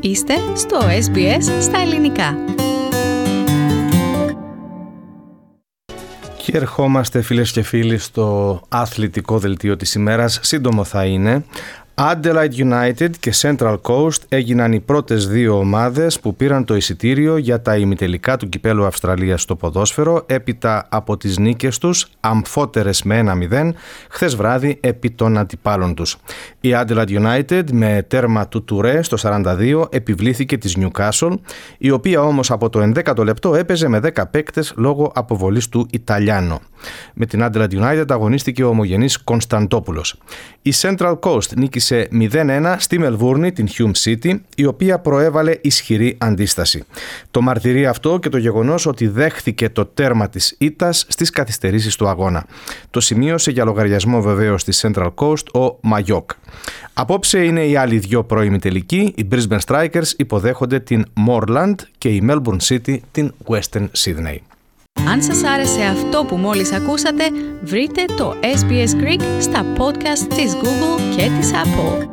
Είστε στο SBS στα ελληνικά. Και ερχόμαστε, φίλες και φίλοι, στο αθλητικό δελτίο της ημέρας. Σύντομο θα είναι. Adelaide United και Central Coast έγιναν οι πρώτες δύο ομάδες που πήραν το εισιτήριο για τα ημιτελικά του Κυπέλλου Αυστραλίας στο ποδόσφαιρο έπειτα από τις νίκες τους, αμφότερες με 1-0, χθες βράδυ επί των αντιπάλων τους. Η Adelaide United με τέρμα του Τουρέ στο 42 επιβλήθηκε της Newcastle, η οποία όμως από το 11ο λεπτό έπαιζε με 10 παίκτες λόγω αποβολής του Ιταλιάνο. Με την Adelaide United αγωνίστηκε ο ομογενής Κωνσταντόπουλος. Η Central Coast νίκησε 0-1 στη Μελβούρνη την Hume City, η οποία προέβαλε ισχυρή αντίσταση. Το μαρτυρεί αυτό και το γεγονός ότι δέχθηκε το τέρμα της ήττας στις καθυστερήσεις του αγώνα. Το σημείωσε για λογαριασμό βεβαίως της Central Coast ο Μαγιόκ. Απόψε είναι οι άλλοι δύο πρώιμοι τελικοί. Οι Brisbane Strikers υποδέχονται την Moreland και η Melbourne City την Western Sydney. Αν σας άρεσε αυτό που μόλις ακούσατε, βρείτε το SBS Greek στα podcast της Google και της Apple.